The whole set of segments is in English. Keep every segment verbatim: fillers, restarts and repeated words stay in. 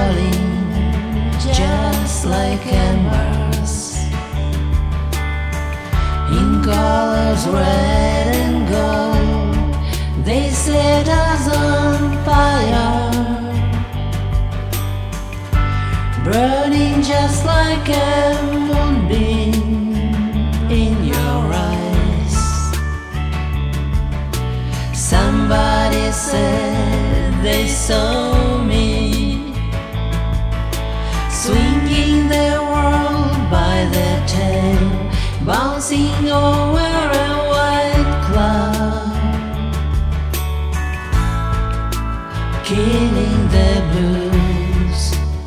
falling just like embers, in colors red and gold. They set us on fire, burning just like a moonbeam in your eyes. Somebody said they saw me swinging the world by the tail, bouncing over a white cloud, killing the blues.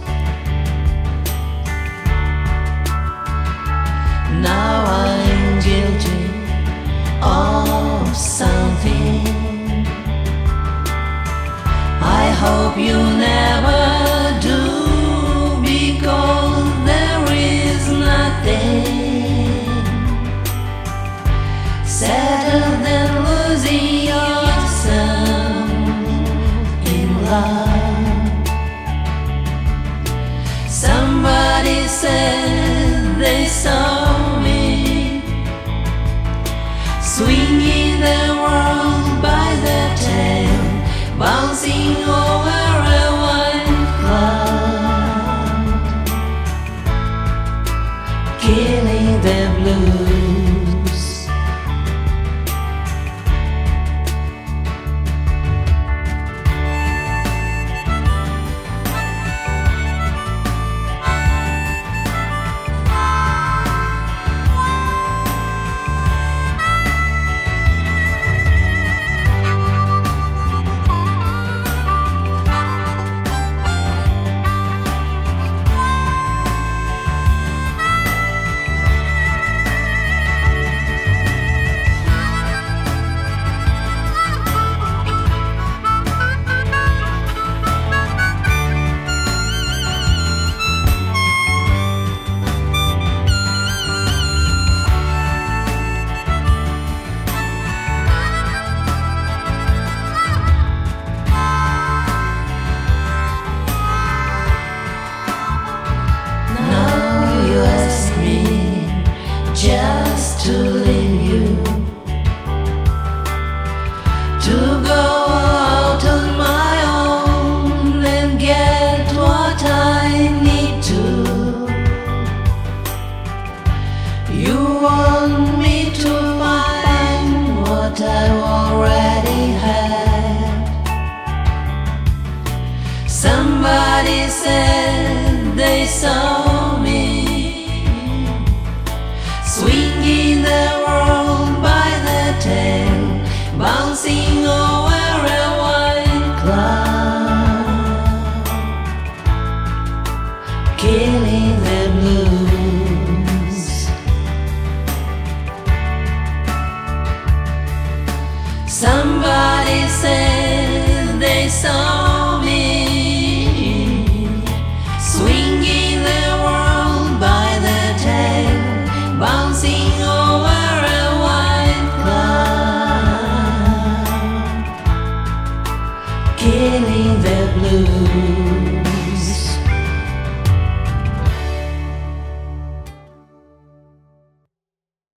Now I'm guilty of something I hope you never do, because there is nothing sadder than losing yourself in love. Somebody said they saw me swinging the world by the tail, bouncing over a white cloud, killing the blues. Just to leave you, to go out on my own and get what I need to. You want me to find what I already had. Somebody said they saw me swinging the world by the tail, bouncing over a white cloud, killing the